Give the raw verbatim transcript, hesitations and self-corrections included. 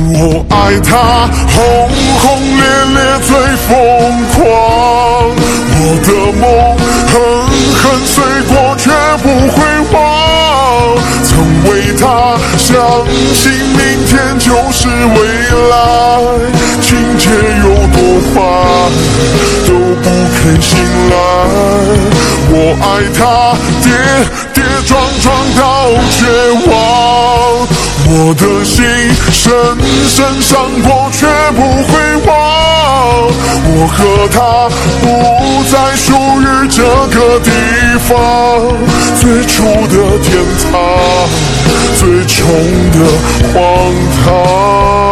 我爱他，轰轰烈烈最疯狂。我的梦，狠狠碎过却不会忘。曾为他相信明天就是未来，情节有多坏，都不肯醒来。我爱他，跌跌撞撞到绝望。我的心深深伤过，却不会忘。我和他不再属于这个地方，最初的天堂，最终的荒唐。